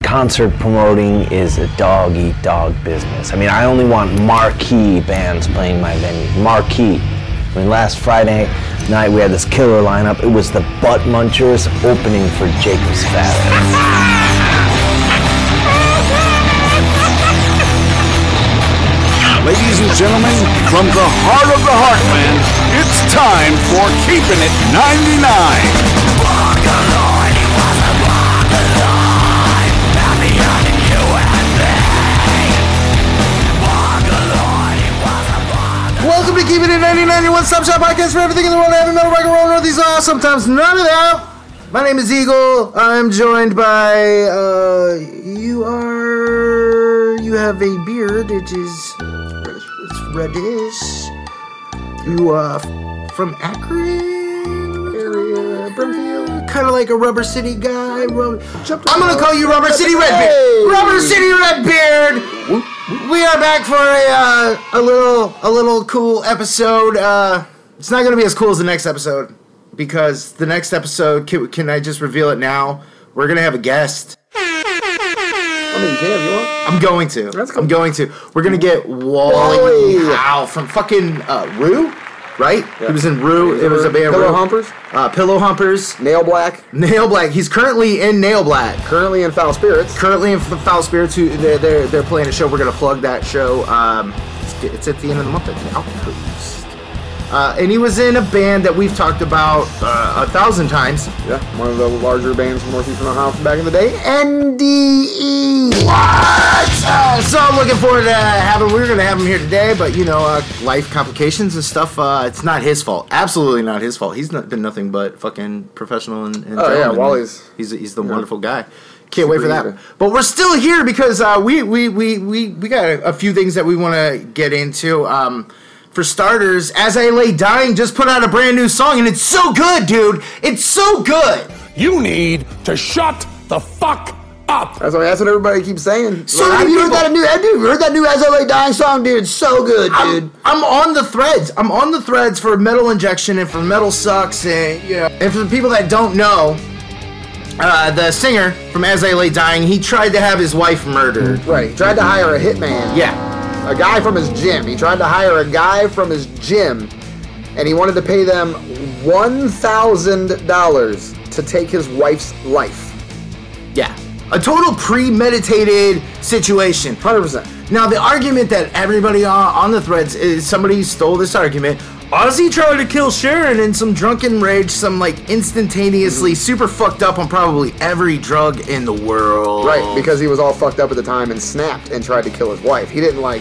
concert promoting is a dog-eat-dog business. I mean, I only want marquee bands playing my venue. Marquee. I mean, last Friday night we had this killer lineup. It was the Butt Munchers opening for Jacob's Fat. Ladies and gentlemen, from the heart of the Heartland, it's time for Keeping It 99. Welcome to Keeping It 99, your one-stop shop podcast for everything in the world. I have another rock and roll, Northeast law, sometimes none of that. My name is Eagle. I'm joined by, you have a beard, it is... reddish. You from Akron area, Brimfield, kind of like a Rubber City guy. I'm gonna call you Rubber City Redbeard. Rubber City Redbeard. We are back for a little cool episode. It's not gonna be as cool as the next episode because the next episode, can I just reveal it now? We're gonna have a guest. I mean, you can if you want. I'm going to. That's cool. I'm going to. We're going to get Wally Howe from fucking Rue, right? Yeah. He was in Rue. It was a band. Pillow Humpers. Pillow Humpers. Nail Black. Nail Black. He's currently in Nail Black. Currently in Foul Spirits. Foul Spirits. They're playing a show. We're going to plug that show. It's at the end of the month at the Outpost. And he was in a band that we've talked about 1,000 times. Yeah, one of the larger bands from Northeastern Ohio from back in the day. NDE. What? So I'm looking forward to we're going to have him here today, but life complications and stuff, it's not his fault. Absolutely not his fault. He's been nothing but fucking professional and oh yeah, Wally's. He's the wonderful guy. Can't wait for that. But we're still here because we got a few things that we want to get into. For starters, As I Lay Dying just put out a brand new song, and it's so good, dude. It's so good. You need to shut the fuck up. That's what everybody keeps saying. So have you heard that new As I Lay Dying song, dude? It's so good, dude. I'm on the threads. I'm on the threads for Metal Injection and for Metal Sucks, and And for the people that don't know, the singer from As I Lay Dying, he tried to have his wife murdered. Right. He tried to hire a hitman. Yeah. A guy from his gym. He tried to hire a guy from his gym, and he wanted to pay them $1,000 to take his wife's life. Yeah. A total premeditated situation. 100%. Now, the argument that everybody on the threads is somebody stole this argument. Ozzy tried to kill Sharon in some drunken rage, some instantaneously super fucked up on probably every drug in the world. Right, because he was all fucked up at the time and snapped and tried to kill his wife. He didn't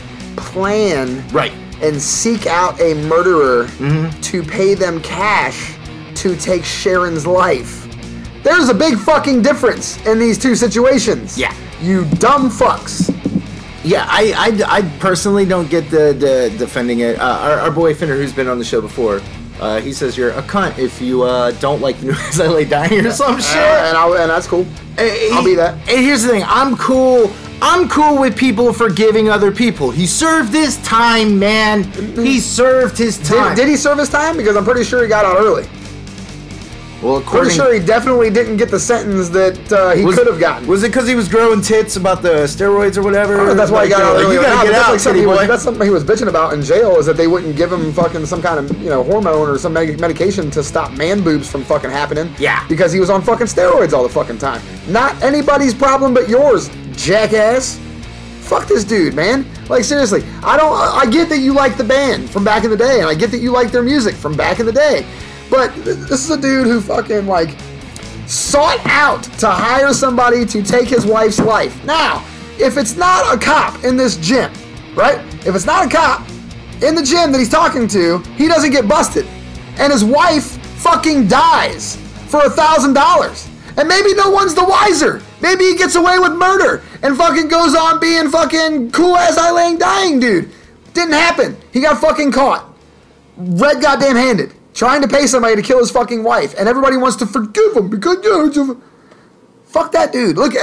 plan and seek out a murderer to pay them cash to take Sharon's life. There's a big fucking difference in these two situations. Yeah. You dumb fucks. Yeah, I personally don't get the defending it. Our boy Finner, who's been on the show before, he says you're a cunt if you don't like the new As I Lay Dying or some shit. And that's cool. I'll be that. And here's the thing, I'm cool with people forgiving other people. He served his time, man. He served his time. Did he serve his time? Because I'm pretty sure he got out early. Well, pretty sure he definitely didn't get the sentence that he could have gotten. Was it because he was growing tits about the steroids or whatever? That's why he got out early. You gotta get out, city boy. That's something he was bitching about in jail, is that they wouldn't give him fucking some kind of hormone or some medication to stop man boobs from fucking happening. Yeah. Because he was on fucking steroids all the fucking time. Not anybody's problem but yours, jackass. Fuck this dude, man. Seriously, I get that you like the band from back in the day, and I get that you like their music from back in the day. But this is a dude who fucking, sought out to hire somebody to take his wife's life. Now, if it's not a cop in this gym, right? If it's not a cop in the gym that he's talking to, he doesn't get busted. And his wife fucking dies for $1,000. And maybe no one's the wiser. Maybe he gets away with murder and fucking goes on being fucking cool As I Lay Dying, dude. Didn't happen. He got fucking caught. Red goddamn handed. Trying to pay somebody to kill his fucking wife, and everybody wants to forgive him because fuck that dude. Look,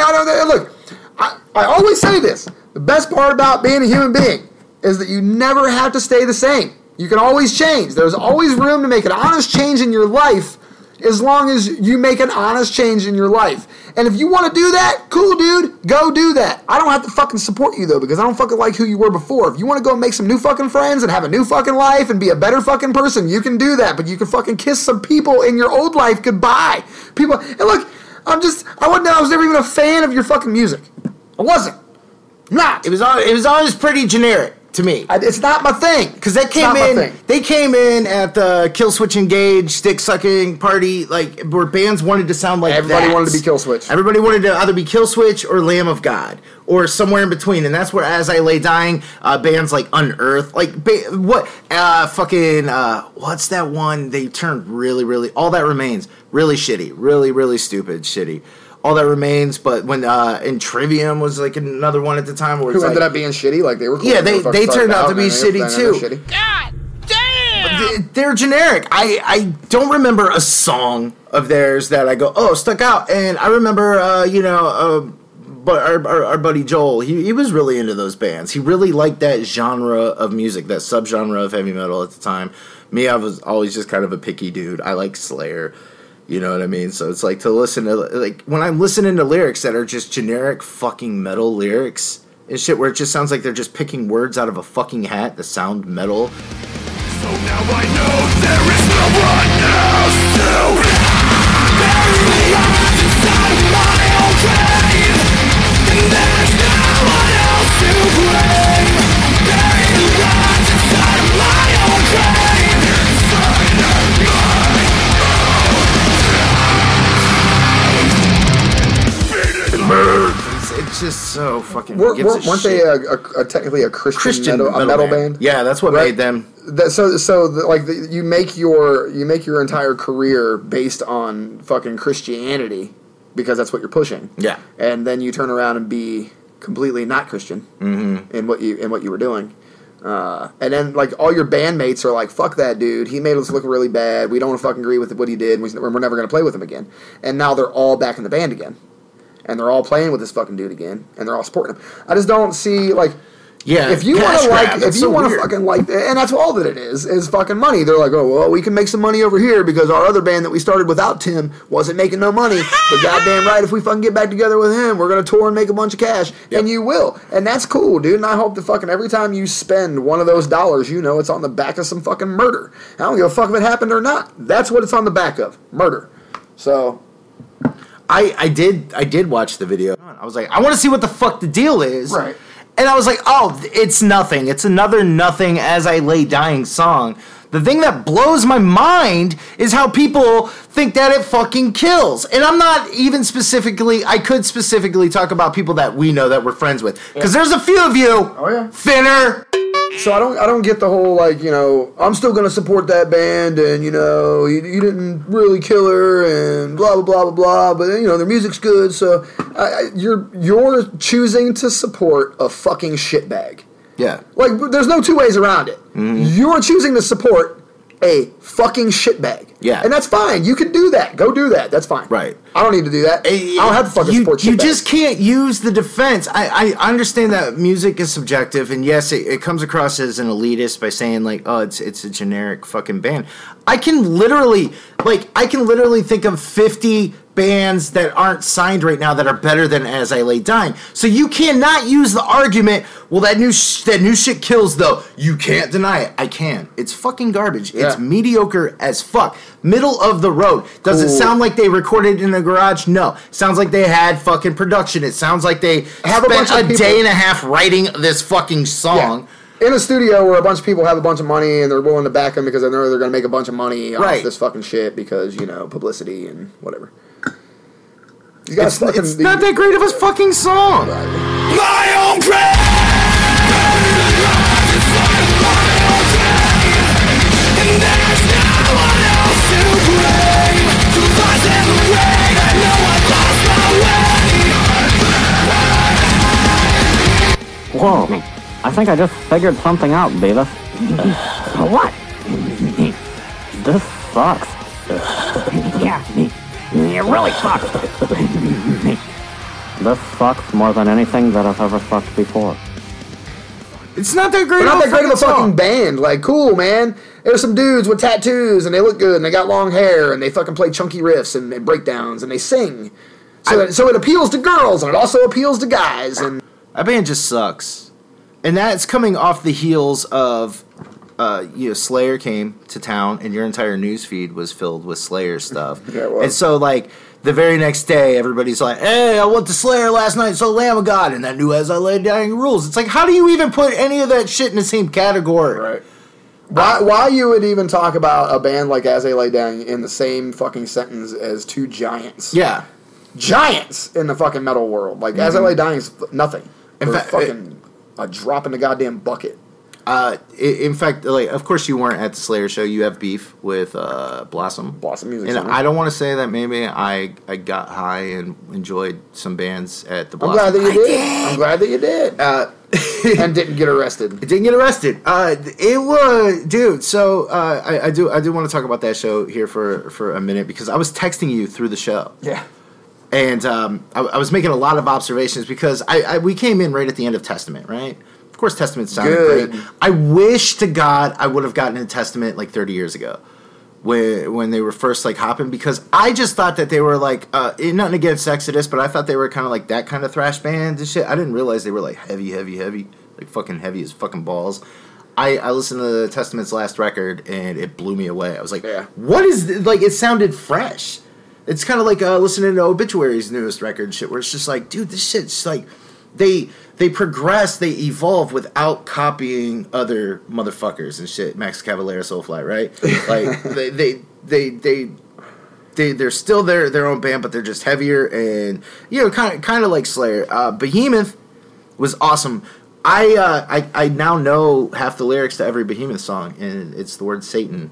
I always say this: the best part about being a human being is that you never have to stay the same. You can always change. There's always room to make an honest change in your life As long as you make an honest change in your life. And if you want to do that, cool, dude, go do that. I don't have to fucking support you, though, because I don't fucking like who you were before. If you want to go and make some new fucking friends and have a new fucking life and be a better fucking person, you can do that. But you can fucking kiss some people in your old life goodbye. People, and look, I was never even a fan of your fucking music. I wasn't. Not. It was always pretty generic to me. It's not my thing. Because they came in at the Kill Switch Engage, stick sucking party, like where bands wanted to sound like everybody wanted to be Kill Switch. Everybody wanted to either be Kill Switch or Lamb of God or somewhere in between, and that's where As I Lay Dying, bands like Unearth, like what's that one? They turned really All That Remains, really shitty, really stupid, shitty. All That Remains, but when and Trivium was like another one at the time where who ended up being shitty, like they were cool. Yeah, they turned out to be shitty too. God damn! They're generic. I don't remember a song of theirs that I go, oh, stuck out. And I remember, but our buddy Joel, he was really into those bands. He really liked that genre of music, that subgenre of heavy metal at the time. Me, I was always just kind of a picky dude. I like Slayer. You know what I mean? So it's like to listen to, like, when I'm listening to lyrics that are just generic fucking metal lyrics and shit where it just sounds like they're just picking words out of a fucking hat that sound metal. So now I know there is no one else to bury me inside of my own grave. And there's no one else to blame. Bury me inside of my own grave. Inside of my It's just so fucking. Weren't they technically a Christian metal band? Yeah, that's what made them. You make your entire career based on fucking Christianity because that's what you're pushing. Yeah, and then you turn around and be completely not Christian in what you were doing. And then, like, all your bandmates are like, fuck that dude, he made us look really bad, we don't want to fucking agree with what he did, we're never going to play with him again. And now they're all back in the band again. And they're all playing with this fucking dude again. And they're all supporting him. I just don't see, like... Yeah, if you want to fucking like... And that's all that it is fucking money. They're like, oh, well, we can make some money over here because our other band that we started without Tim wasn't making no money. But goddamn right, if we fucking get back together with him, we're going to tour and make a bunch of cash. Yep. And you will. And that's cool, dude. And I hope that fucking every time you spend one of those dollars, you know it's on the back of some fucking murder. I don't give a fuck if it happened or not. That's what it's on the back of. Murder. So... I did watch the video. I was like, I want to see what the fuck the deal is. Right. And I was like, oh, it's nothing. It's another Nothing As I Lay Dying song. The thing that blows my mind is how people think that it fucking kills. And I'm not even I could specifically talk about people that we know that we're friends with. Because there's a few of you. Oh, yeah. Finner. So I don't get the whole, like, you know, I'm still going to support that band and, you know, you didn't really kill her and blah, blah, blah, blah, blah, but, you know, their music's good, so you're choosing to support a fucking shitbag. Yeah. Like, there's no two ways around it. Mm-hmm. You're choosing to support a fucking shitbag. Yeah. And that's fine. You can do that. Go do that. That's fine. Right. I don't need to do that. I don't have to fucking support shitbags. You just can't use the defense. I understand that music is subjective, and yes, it comes across as an elitist by saying, like, oh, it's a generic fucking band. I can literally think of 50 bands that aren't signed right now that are better than As I Lay Dying. So you cannot use the argument, well, that new shit kills, though. You can't deny it. I can. It's fucking garbage. Yeah. It's mediocre as fuck. Middle of the road. Does it sound like they recorded in a garage? No. Sounds like they had fucking production. It sounds like they spent a day and a half writing this fucking song. Yeah. In a studio where a bunch of people have a bunch of money and they're willing to back them because they know they're going to make a bunch of money off this fucking shit because, you know, publicity and whatever. It's not that great of a fucking song. My own grave. And there's no one else to blame. To find the way I know I lost my way. Whoa. I think I just figured something out, Beavis. What? This sucks. Yeah. It really sucks. This sucks more than anything that I've ever sucked before. It's not that great. Not that great of a fucking band. Like, cool, man. There's some dudes with tattoos, and they look good, and they got long hair, and they fucking play chunky riffs and breakdowns, and they sing. So it appeals to girls, and it also appeals to guys. And That band just sucks. And that's coming off the heels of, Slayer came to town, and your entire news feed was filled with Slayer stuff. Yeah, it was. And so, like, the very next day, everybody's like, hey, I went to Slayer last night, so Lamb of God, and that new As I Lay Dying rules. It's like, how do you even put any of that shit in the same category? Right. Why you would even talk about a band like As They Lay Down in the same fucking sentence as two giants? Yeah. Giants in the fucking metal world. Like, As I Lay Dying is nothing. In They're fact, fucking a drop in the goddamn bucket. In fact, like, of course you weren't at the Slayer show. You have beef with Blossom. Blossom Music And Center. I don't want to say that maybe I got high and enjoyed some bands at the I'm Blossom. glad that you did. I'm glad that you did. And didn't get arrested. It didn't get arrested. It was, dude. So I do want to talk about that show here for a minute because I was texting you through the show. Yeah. And I was making a lot of observations because we came in right at the end of Testament, right? Of course, Testament sounded Good. great. I wish to God I would have gotten into Testament like 30 years ago when they were first like hopping because I just thought that they were like, nothing against Exodus, but I thought they were kind of like that kind of thrash band and shit. I didn't realize they were like heavy, like fucking heavy as fucking balls. I listened to Testament's last record and it blew me away. I was like, Yeah. what is this? Like, it sounded fresh. It's kind of like listening to Obituary's newest record and shit, where it's just like, dude, this shit's like, they progress, they evolve without copying other motherfuckers and shit. Max Cavalera, Soulfly, right? Like they're still their own band, but they're just heavier and kind of like Slayer. Behemoth was awesome. I now know half the lyrics to every Behemoth song, and it's the word Satan.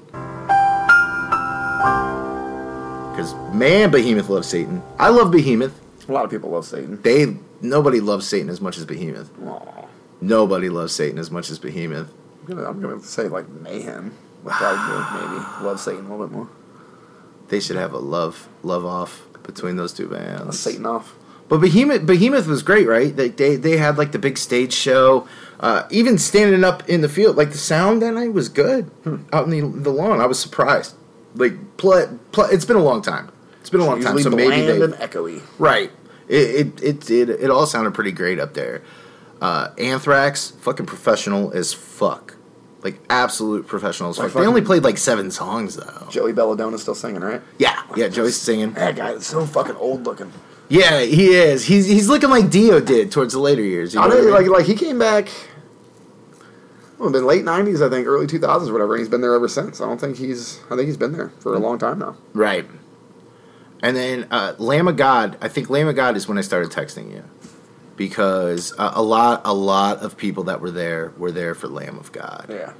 Because, man, Behemoth loves Satan. I love Behemoth. A lot of people love Satan. Nobody loves Satan as much as Behemoth. Aw. Nobody loves Satan as much as Behemoth. I'm gonna say like Mayhem. Would probably maybe love Satan a little bit more. They should have a love off between those two bands. Satan off. But Behemoth was great, right? They had like the big stage show, even standing up in the field. Like the sound that night was good out in the lawn. I was surprised. Like it's been a long time. It's been a long time, so Usually maybe bland they and echoey. right. It all sounded pretty great up there. Anthrax, fucking professional as fuck. Like absolute professional as fuck. They only played like 7 songs though. Joey Belladonna's still singing, right? Yeah, Joey's singing. That guy is so fucking old looking. Yeah, he is. He's looking like Dio did towards the later years. You know I what know, I mean? like he came back. Well, been late '90s, I think, early 2000s, or whatever. And he's been there ever since. I think he's been there for a long time now. Right. And then Lamb of God. I think Lamb of God is when I started texting you, because a lot of people that were there for Lamb of God. Yeah.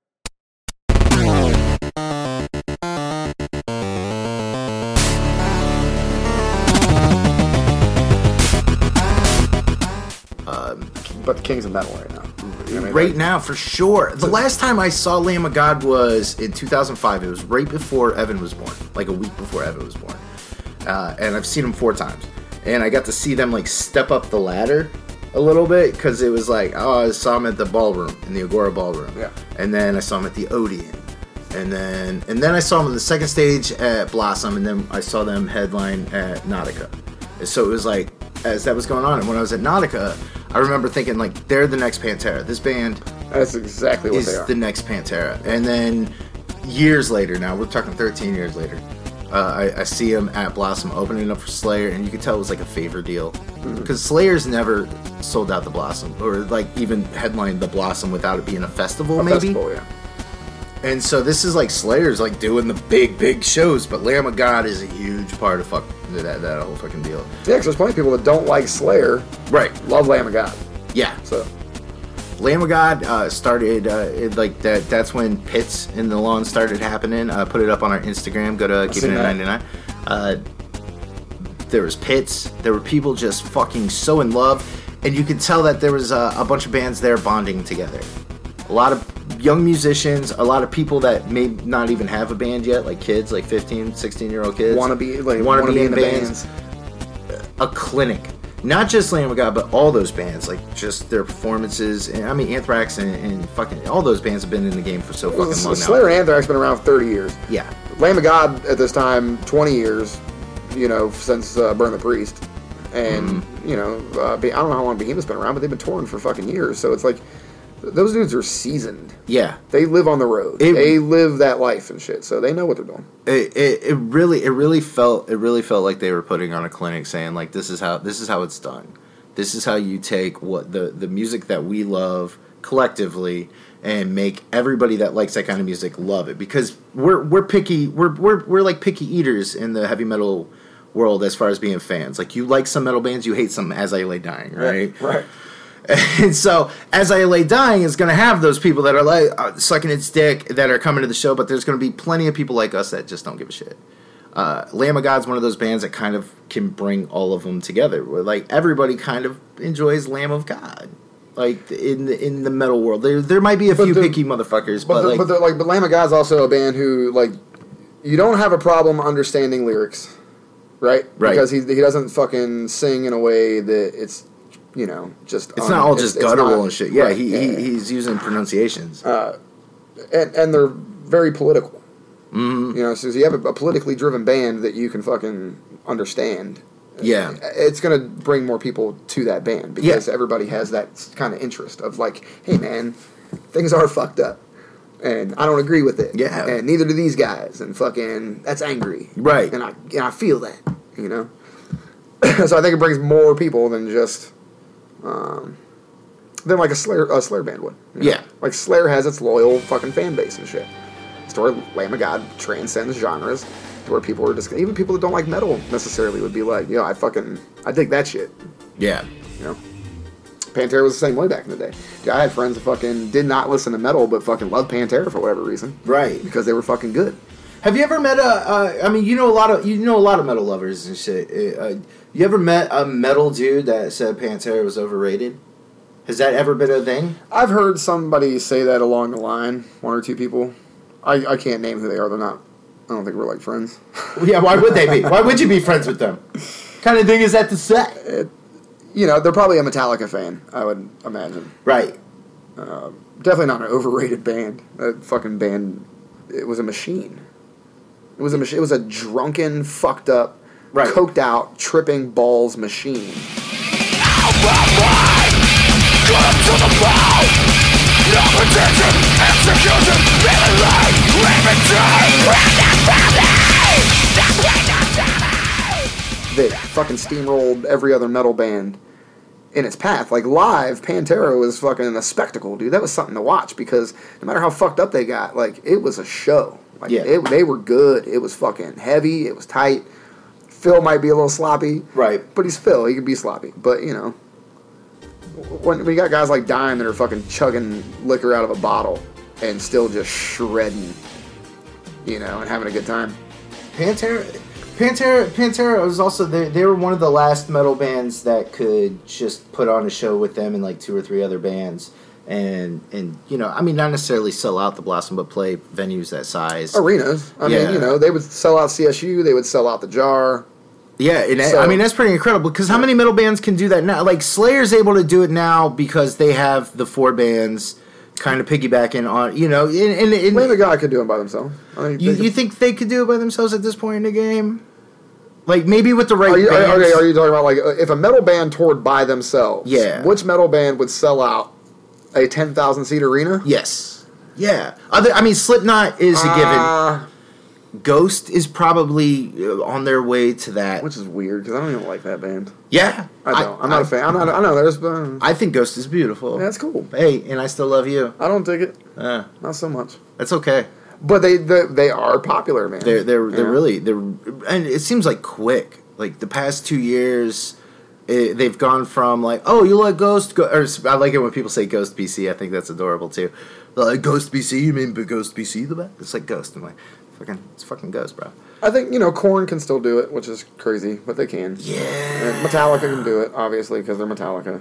But the Kings of Metal right now. You know what I mean? Right now, for sure. The last time I saw Lamb of God was in 2005. It was right before Evan was born, like a week before Evan was born. And I've seen them 4 times. And I got to see them like step up the ladder a little bit because it was like, I saw them at the ballroom, in the Agora Ballroom. Yeah. And then I saw them at the Odeon. And then I saw them on the second stage at Blossom, and then I saw them headline at Nautica. And so it was like, as that was going on, and when I was at Nautica, I remember thinking, like, they're the next Pantera. This band That's exactly what they is are. the next Pantera. And then years later, now we're talking 13 years later, I see them at Blossom opening up for Slayer, and you could tell it was like a favor deal. Because Slayer's never sold out the Blossom, or like even headlined the Blossom without it being a festival, maybe. Festival, yeah. And so this is like Slayer's like doing the big shows, but Lamb of God is a huge part of that whole fucking deal. Yeah, because there's plenty of people that don't like Slayer, Right. love Lamb of God. Yeah. So, Lamb of God started like that. That's when Pits in the Lawn started happening. Put it up on our Instagram. Go to Keep It seen at that. 99. There was Pits. There were people just fucking so in love, and you could tell that there was a bunch of bands there bonding together. A lot of young musicians, a lot of people that may not even have a band yet, like kids, like 15, 16-year-old kids. wanna be wanna be in the bands. A clinic. not just Lamb of God, but all those bands, like just their performances. And I mean, Anthrax and fucking all those bands have been in the game for so fucking long now. Slayer and Anthrax been around for 30 years. Yeah. Lamb of God at this time, 20 years, you know, since Burn the Priest. And, you know, I don't know how long Behemoth's been around, but they've been touring for fucking years. So it's like, those dudes are seasoned. Yeah. They live on the road. They live that life and shit, so they know what they're doing. It really felt like they were putting on a clinic, saying like, this is how it's done. This is how you take what the music that we love collectively and make everybody that likes that kind of music love it, because we're picky. We're like picky eaters in the heavy metal world as far as being fans. Like, you like some metal bands, you hate some As I Lay Dying, right? Right. And so, As I Lay Dying is going to have those people that are like sucking its dick that are coming to the show, but there's going to be plenty of people like us that just don't give a shit. Lamb of God's one of those bands that kind of can bring all of them together. Where, like, everybody kind of enjoys Lamb of God. Like, in the metal world, there might be a few picky motherfuckers, but Lamb of God's also a band who, like, you don't have a problem understanding lyrics, right? Because he doesn't fucking sing in a way that it's, you know, just it's not all just guttural and shit. Yeah, right, he's using pronunciations, and they're very political. Mm-hmm. You know, so you have a politically driven band that you can fucking understand. Yeah, it's gonna bring more people to that band because everybody has that kind of interest of like, hey man, things are fucked up, and I don't agree with it. Yeah, and neither do these guys, and fucking that's angry, right? And I feel that, you know. So I think it brings more people than just. Than like a Slayer band would. You know? Yeah. Like Slayer has its loyal fucking fan base and shit. It's where Lamb of God transcends genres. To where people are just, even people that don't like metal necessarily would be like, yo, I dig that shit. Yeah. You know? Pantera was the same way back in the day. Yeah, I had friends that fucking did not listen to metal but fucking loved Pantera for whatever reason. Right. Because they were fucking good. Have you ever met I mean, you know a lot of metal lovers and shit. You ever met a metal dude that said Pantera was overrated? Has that ever been a thing? I've heard somebody say that along the line. One or two people. I can't name who they are. They're not. I don't think we're like friends. Yeah, why would they be? Why would you be friends with them? Kind of thing is that to say? You know, they're probably a Metallica fan, I would imagine. Right. Definitely not an overrated band. That fucking band, it was a machine. It was a machine. It was a drunken, fucked up, coked out, tripping balls machine. They fucking steamrolled every other metal band in its path. Like, live, Pantera was fucking a spectacle, dude. That was something to watch because no matter how fucked up they got, like, it was a show. Like, they were good. It was fucking heavy. It was tight. Phil might be a little sloppy. Right. But he's Phil. He can be sloppy. But, you know, when we got guys like Dime that are fucking chugging liquor out of a bottle and still just shredding, you know, and having a good time. Pantera was also, they were one of the last metal bands that could just put on a show with them and like two or three other bands. And you know, I mean, not necessarily sell out the Blossom, but play venues that size. Arenas. I mean, you know, they would sell out CSU, they would sell out the Jar. Yeah, and I mean, that's pretty incredible, because how many metal bands can do that now? Like, Slayer's able to do it now because they have the four bands kind of piggybacking on, you know. And Lamb of God could do it by themselves. I mean, you think they could do it by themselves at this point in the game? Like, maybe with the right bands. Okay, are you talking about, like, if a metal band toured by themselves, which metal band would sell out a 10,000-seat arena? Yes. Yeah. I mean, Slipknot is a given. Ghost is probably on their way to that. Which is weird, because I don't even like that band. Yeah. I don't. I'm not a fan. I know there's... I think Ghost is beautiful. Yeah, that's cool. Hey, and I still love you. I don't dig it. Not so much. That's okay. But they are popular, man. They're really... And it seems like quick. Like, the past 2 years... they've gone from like, oh, you like Ghost? Or I like it when people say Ghost BC. I think that's adorable too. Like, Ghost BC? You mean Ghost BC the best? It's like Ghost. I'm like, it's fucking Ghost, bro. I think, you know, Korn can still do it, which is crazy, but they can. Yeah. And Metallica can do it, obviously, because they're Metallica.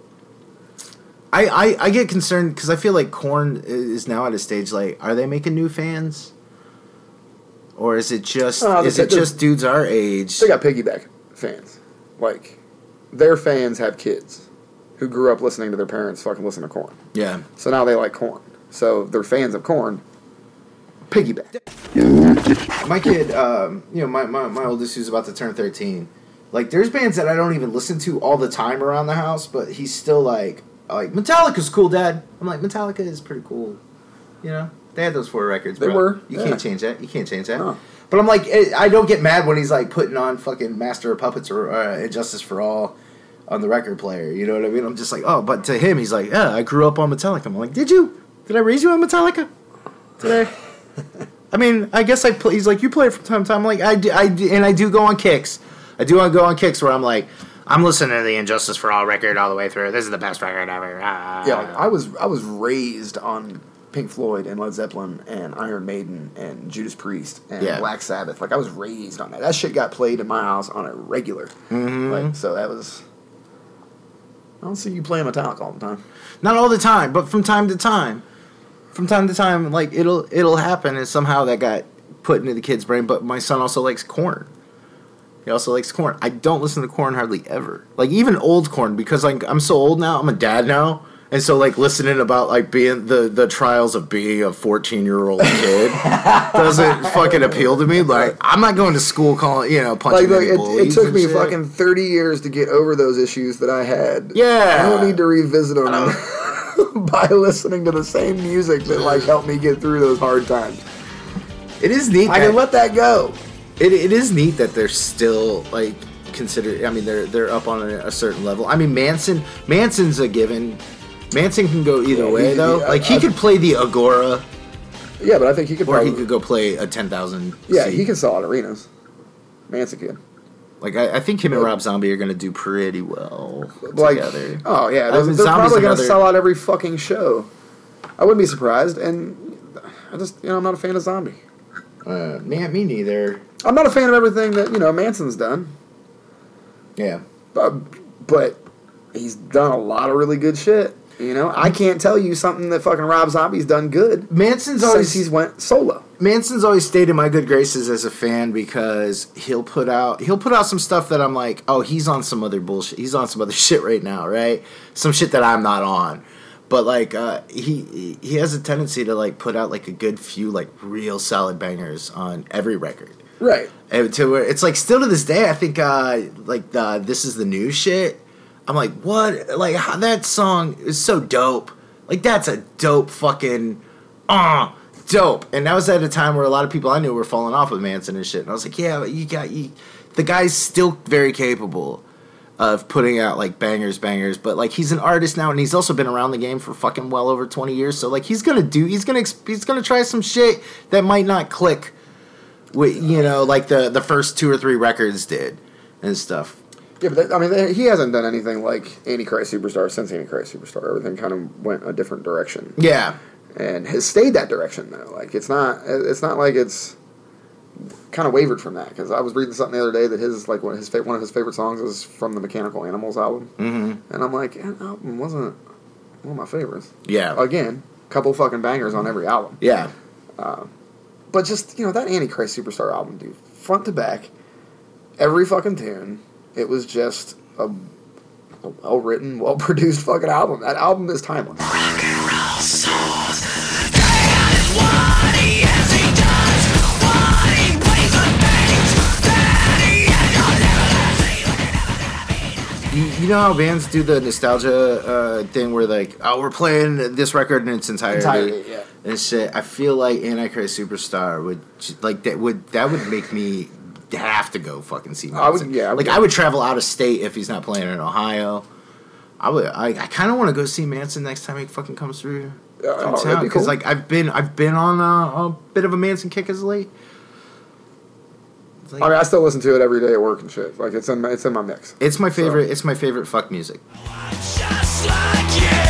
I get concerned because I feel like Korn is now at a stage like, are they making new fans? Or is it just just dudes our age? They got piggyback fans. Like, their fans have kids who grew up listening to their parents fucking listen to Korn. Yeah. So now they like Korn. So they're fans of Korn. Piggyback. My kid, my oldest, who's about to turn 13. Like, there's bands that I don't even listen to all the time around the house, but he's still like Metallica's cool, Dad. I'm like, Metallica is pretty cool. You know, they had those 4 records. They bro. were. You Yeah. can't change that. You can't change that. No. But I'm like, I don't get mad when he's like putting on fucking Master of Puppets or Injustice for All on the record player. You know what I mean? I'm just like, oh, but to him, he's like, yeah, I grew up on Metallica. I'm like, did you? Did I raise you on Metallica? Did I? I mean, I guess I play. He's like, you play it from time to time. I'm like, I do go on kicks. I do go on kicks where I'm like, I'm listening to the Injustice for All record all the way through. This is the best record ever. Yeah, like, I was raised on Pink Floyd and Led Zeppelin and Iron Maiden and Judas Priest and Black Sabbath. Like, I was raised on that. That shit got played in my house on a regular. Mm-hmm. Like, so that was... I don't see you playing Metallica all the time. Not all the time, but from time to time. From time to time, like, it'll happen, and somehow that got put into the kid's brain. But my son also likes Korn. He also likes Korn. I don't listen to Korn hardly ever. Like, even old Korn, because, like, I'm so old now. I'm a dad now. And so, like, listening about, like, being the trials of being a 14-year-old kid doesn't fucking appeal to me. Like, I'm not going to school punching Like, look, any bullies it took and me shit. fucking 30 years to get over those issues that I had. Yeah. I don't need to revisit them by listening to the same music that, like, helped me get through those hard times. It is neat. I can let that go. It is neat that they're still, like, considered. I mean, they're up on a certain level. I mean, Manson's a given. Manson can go either way, though. Like, he could play the Agora, Yeah, but I think he could or probably... he could go play a 10,000. Yeah, seat. he can sell out arenas. Manson could. Like, I think him and Rob Zombie are going to do pretty well Like, together. oh, yeah. I mean, They're Zombie's probably going to another- sell out every fucking show. I wouldn't be surprised, and I just, I'm not a fan of Zombie. Me neither. I'm not a fan of everything that, Manson's done. Yeah. But he's done a lot of really good shit. I can't tell you something that fucking Rob Zombie's done good Manson's since always he's went solo. Manson's always stayed in my good graces as a fan because he'll put out some stuff that I'm like, oh, he's on some other bullshit. He's on some other shit right now, right? Some shit that I'm not on. But like he has a tendency to like put out like a good few like real solid bangers on every record. Right. And to where it's like still to this day, I think This Is the New shit. I'm like, what? Like, how, that song is so dope. Like, that's a dope fucking, dope. And that was at a time where a lot of people I knew were falling off with Manson and shit. And I was like, yeah, but the guy's still very capable of putting out, like, bangers. But, like, he's an artist now, and he's also been around the game for fucking well over 20 years. So, like, he's gonna try some shit that might not click with, like the first 2 or 3 records did and stuff. Yeah, but he hasn't done anything like Antichrist Superstar since Antichrist Superstar. Everything kind of went a different direction. Yeah. And has stayed that direction, though. Like, it's not like it's kind of wavered from that. Because I was reading something the other day that one of his favorite songs is from the Mechanical Animals album. Mm-hmm. And I'm like, that album wasn't one of my favorites. Yeah. Again, couple fucking bangers on every album. Yeah. But just, that Antichrist Superstar album, dude, front to back, every fucking tune, it was just a well-written, well-produced fucking album. That album is timeless. You know how bands do the nostalgia thing where like, oh, we're playing this record in its entirety, Yeah. and shit. I feel like Antichrist Superstar would make me have to go fucking see Manson. I would travel out of state if he's not playing in Ohio. I kind of want to go see Manson next time he fucking comes through town because like I've been on a bit of a Manson kick as of late. Like, I still listen to it every day at work and shit. Like, it's in my mix. It's my favorite. It's my favorite fuck music. Just like you.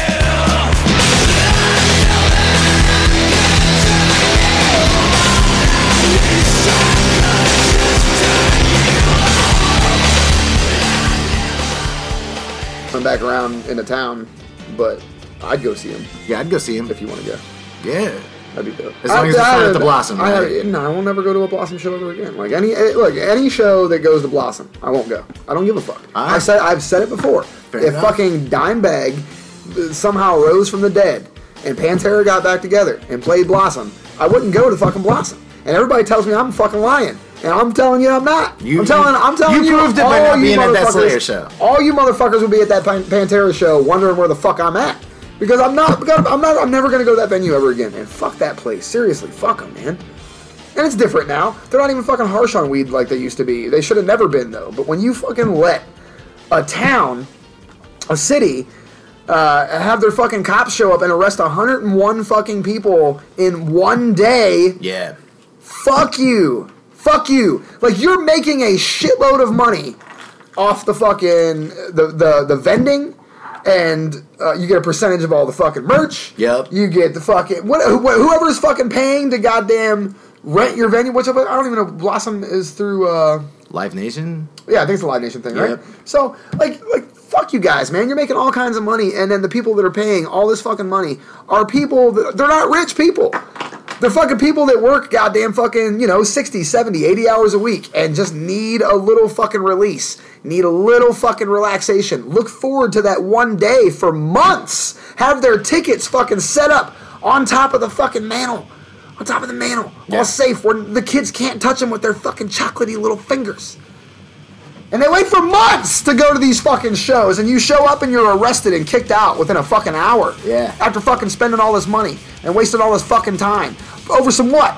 I'm back around into town, but I'd go see him Yeah, I'd go see him if you want to go. Yeah. That'd be dope. As long as it's not at the Blossom, right? No, I won't never go to a Blossom show ever again. Like any show that goes to Blossom, I won't go. I don't give a fuck. Alright. I've said it before. If enough. fucking Dimebag somehow rose from the dead and Pantera got back together and played Blossom, I wouldn't go to fucking Blossom. And everybody tells me I'm fucking lying. And I'm telling you I'm not. I'm telling you. You proved it by not being at that Slayer show. All you motherfuckers will be at that Pantera show wondering where the fuck I'm at. Because I'm never gonna go to that venue ever again. And fuck that place. Seriously, fuck them, man. And it's different now. They're not even fucking harsh on weed like they used to be. They should have never been, though. But when you fucking let a town, a city, have their fucking cops show up and arrest 101 fucking people in one day. Yeah. Fuck you. Fuck you. Like, you're making a shitload of money off the fucking, the vending, and you get a percentage of all the fucking merch. Yep. You get the fucking, whoever's fucking paying to goddamn rent your venue, which I don't even know, Blossom is through, Live Nation? yeah, I think it's the Live Nation thing, Yep. right? So, like, fuck you guys, man. You're making all kinds of money, and then the people that are paying all this fucking money are people that, they're not rich people. They're fucking people that work goddamn fucking, 60, 70, 80 hours a week and just need a little fucking release. Need a little fucking relaxation. Look forward to that one day for months. Have their tickets fucking set up on top of the fucking mantle. On top of the mantle. Yeah. All safe where the kids can't touch them with their fucking chocolatey little fingers. And they wait for months to go to these fucking shows, and you show up and you're arrested and kicked out within a fucking hour. Yeah. After fucking spending all this money and wasting all this fucking time. Over some what?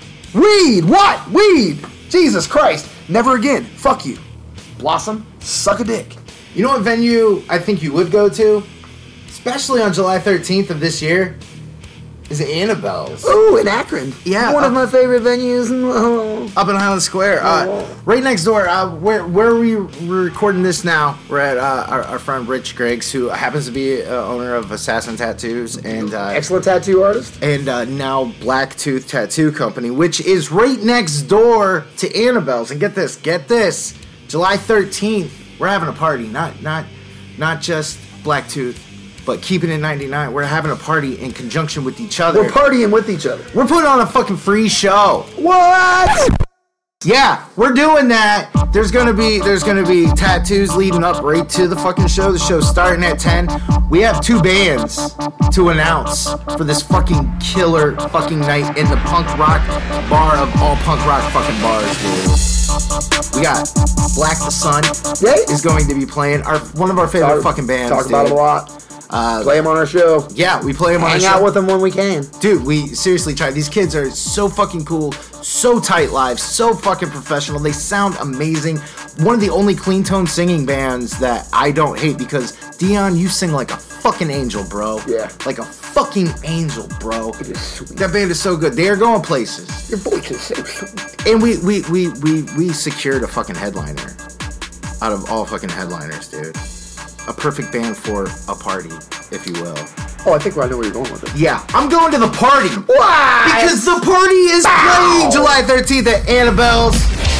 Weed! What? Weed! Jesus Christ. Never again. Fuck you. Blossom, suck a dick. You know what venue I think you would go to? Especially on July 13th of this year? Is Annabelle's. Ooh, in Akron. Yeah, One of my favorite venues. Oh. Up in Highland Square. Right next door. Where we're recording this now, we're at our friend Rich Griggs, who happens to be owner of Assassin Tattoos. And Excellent tattoo artist. and now Blacktooth Tattoo Company, which is right next door to Annabelle's. And get this, July 13th, we're having a party. Not just Blacktooth, but Keeping It 99. We're having a party in conjunction with each other. We're partying with each other. We're putting on a fucking free show. What? Yeah, we're doing that. There's gonna be tattoos leading up right to the fucking show. The show's starting at 10. We have 2 bands to announce for this fucking killer fucking night in the punk rock bar of all punk rock fucking bars, dude. We got Black the Sun is going to be playing one of our favorite fucking bands. Talk about dude. them a lot. Play them on our show. Yeah, we play them on our Hang show. out with them when we can. Dude, we seriously try. These kids are so fucking cool, so tight lives, so fucking professional. They sound amazing. One of the only clean tone singing bands that I don't hate, because Dion, you sing like a fucking angel, bro. Yeah. Like a fucking angel, bro. It is sweet. That band is so good. They are going places. Your voice is so sweet. And we secured a fucking headliner out of all fucking headliners, dude. A perfect band for a party, if you will. Oh, I think I know where you're going with it. Yeah, I'm going to the party. Why? Because the party is playing July 13th at Annabelle's.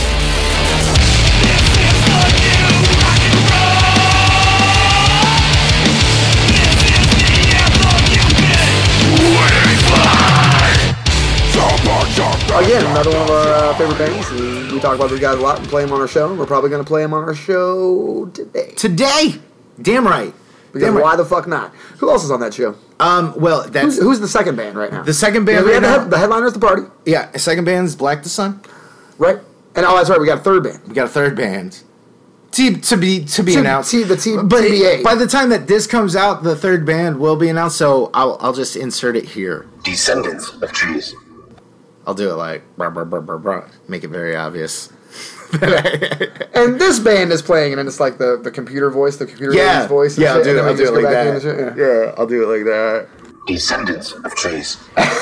Again, another one of our favorite bands. We talk about these guys a lot and play them on our show. We're probably going to play them on our show today. Today? Damn right. Because Damn right. why the fuck not? Who else is on that show? Well, that's Who's the second band right now? the second band We right have now. the headliner's the party, Yeah, second band's Black the Sun. right? And that's right. We got a third band. We got a third band. To be announced. The But TBA. by the time that this comes out, the third band will be announced. So I'll just insert it here. Descendants of trees. I'll do it like brah, brah, brah, brah, brah. Make it very obvious. And this band is playing, and then it's like the computer voice, the computer lady's voice. And yeah, I'll shit, do and it. then we I'll do just it go like back that. into shit, Yeah, I'll do it like that. Descendants of trees.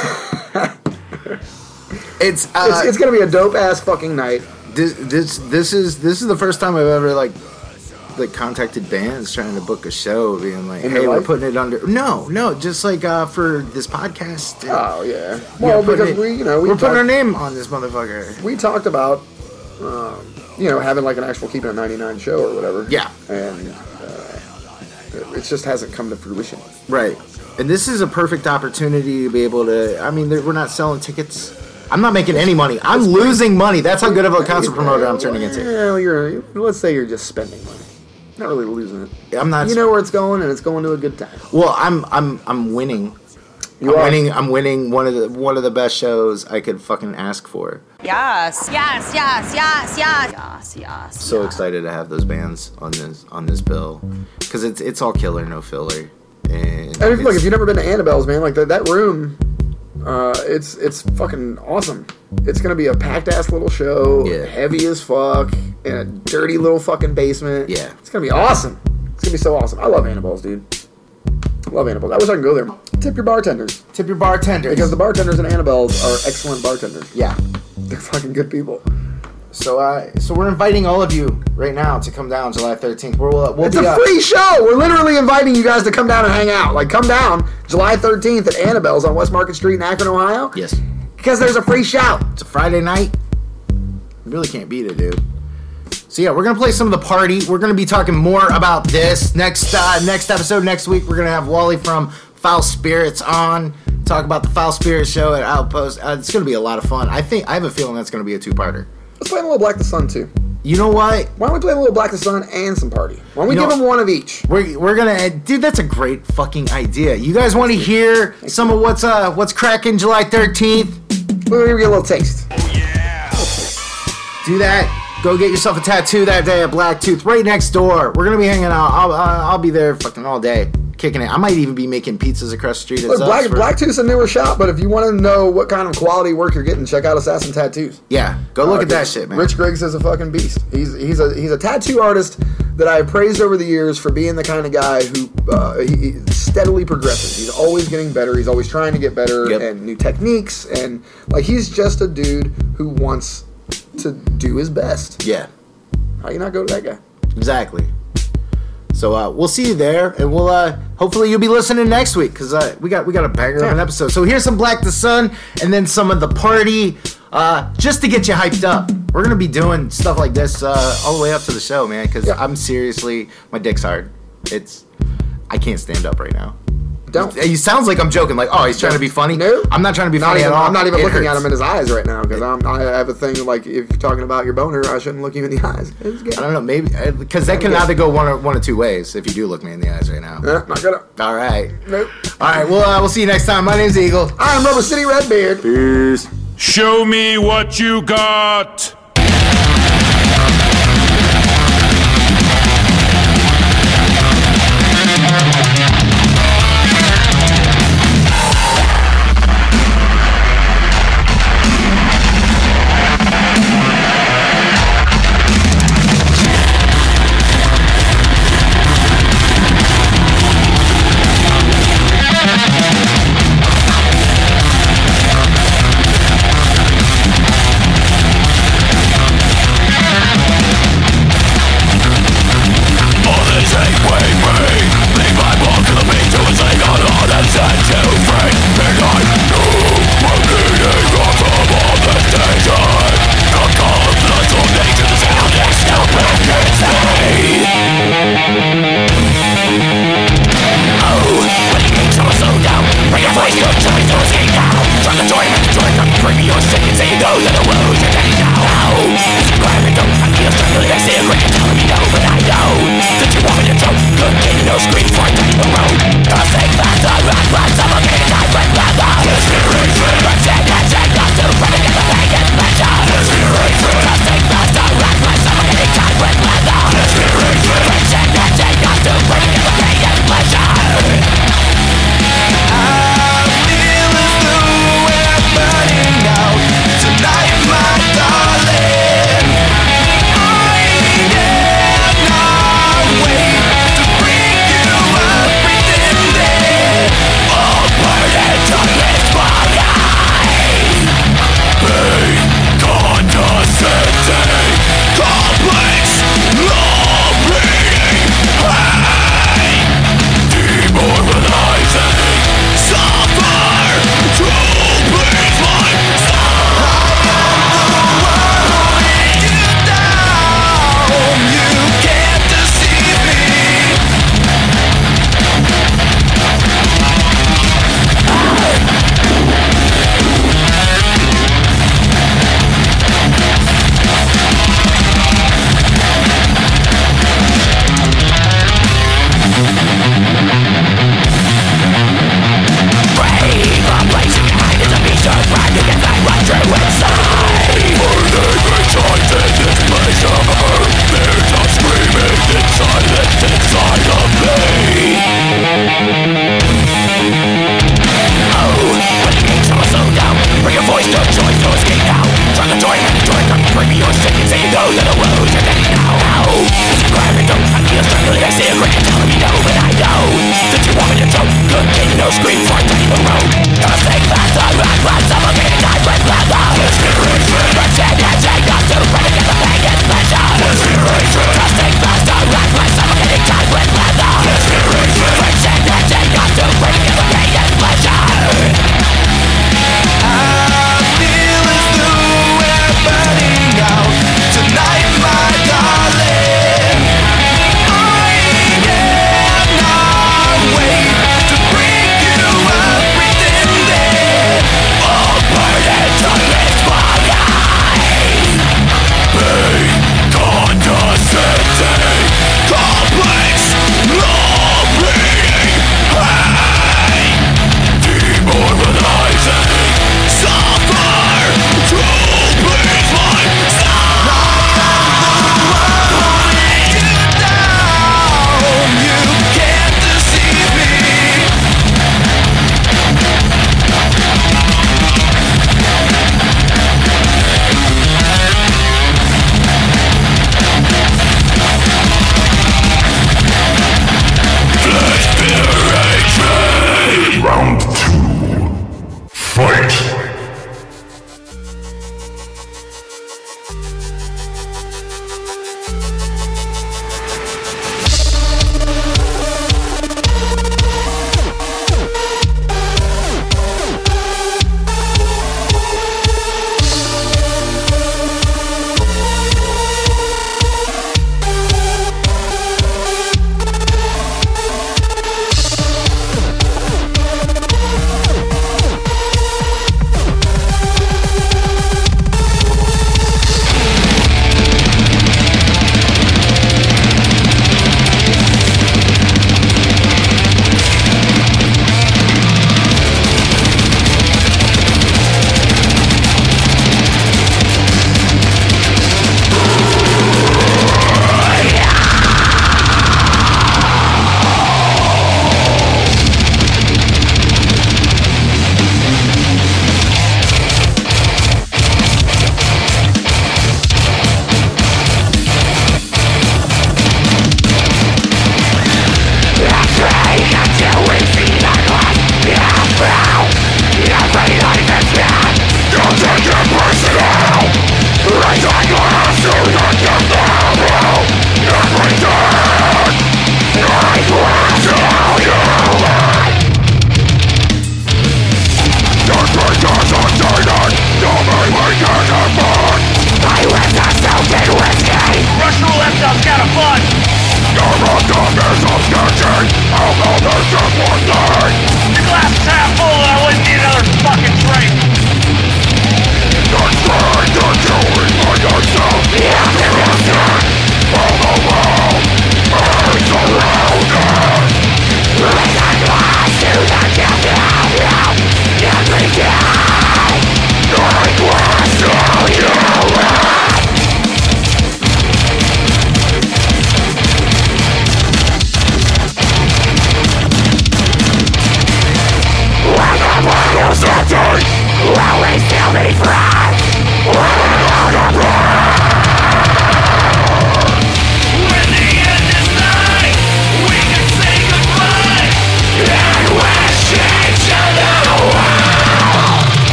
It's gonna be a dope ass fucking night. This is the first time I've ever like contacted bands trying to book a show, being like, In hey, your we're life? putting it under. No, just like for this podcast. Oh yeah. Well, because we're putting our name on this motherfucker. we talked about having like an actual Keeping It 99 show or whatever. Yeah. And It just hasn't come to fruition. Right. And this is a perfect opportunity to be able to. I mean, we're not selling tickets. I'm not making any money. I'm losing money. That's how good of a concert promoter I'm turning into. Yeah, let's say you're just spending money. Not really losing it. I'm not. You know where it's going, and it's going to a good time. Well, I'm winning. I'm winning one of the best shows I could fucking ask for. Yes. So excited to have those bands on this bill because it's all killer, no filler. And I mean, look, if you've never been to Annabelle's, man, like that room, it's fucking awesome. It's gonna be a packed ass little show, heavy as fuck, in a dirty little fucking basement. Yeah, it's gonna be awesome. It's gonna be so awesome. I love Annabelle's, dude. Love Annabelle's. I wish I could go there. Tip your bartenders. Tip your bartenders. Because the bartenders in Annabelle's are excellent bartenders. Yeah, they're fucking good people. So we're inviting all of you right now to come down July 13th. It's a free show. We're literally inviting you guys to come down and hang out. Like, come down July 13th at Annabelle's on West Market Street in Akron, Ohio. Yes. Because there's a free show. It's a Friday night. You really can't beat it, dude. So yeah, we're gonna play some of the party. We're gonna be talking more about this next episode. Next week, we're gonna have Wally from Foul Spirits on. Talk about the Foul Spirits show at Outpost. It's gonna be a lot of fun. I have a feeling that's gonna be a two-parter. Let's play a little Black the Sun, too. You know what? Why don't we play a little Black the Sun and some party? Why don't we give them one of each? We're gonna, dude. That's a great fucking idea. You guys want to hear some of what's cracking July 13th? We're gonna get a little taste. Oh yeah. Do that. Go get yourself a tattoo that day at Blacktooth, right next door. We're gonna be hanging out. I'll be there fucking all day, kicking it. I might even be making pizzas across the street. Look, Blacktooth's a newer shop, but if you want to know what kind of quality work you're getting, check out Assassin Tattoos. Yeah, go look at that shit, man. Rich Griggs is a fucking beast. He's a tattoo artist that I have praised over the years for being the kind of guy who he steadily progresses. He's always getting better. He's always trying to get better and new techniques, and like he's just a dude who wants to do his best. Yeah. How you not go to that guy? Exactly. So we'll see you there, and we'll hopefully you'll be listening next week because we got a banger of an episode. So here's some Black the Sun, and then some of the party, just to get you hyped up. We're gonna be doing stuff like this all the way up to the show, man. Because I'm seriously, my dick's hard. I can't stand up right now. Don't. He sounds like I'm joking. Like, oh, he's trying to be funny. No, I'm not trying to be funny at all. I'm not even looking at him in his eyes right now because I have a thing like if you're talking about your boner, I shouldn't look you in the eyes. I don't know, maybe because that can either go one of two ways. If you do look me in the eyes right now, not gonna. All right. Nope. All right. Well, we'll see you next time. My name's Eagle. I'm Rubber City Redbeard. Peace. Show me what you got. Inspiration.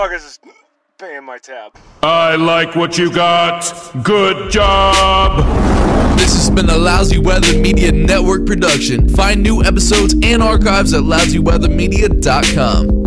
motherfuckers is paying my tab. I like what you got. Good job. This has been a Lousy Weather Media Network production. Find new episodes and archives at lousyweathermedia.com.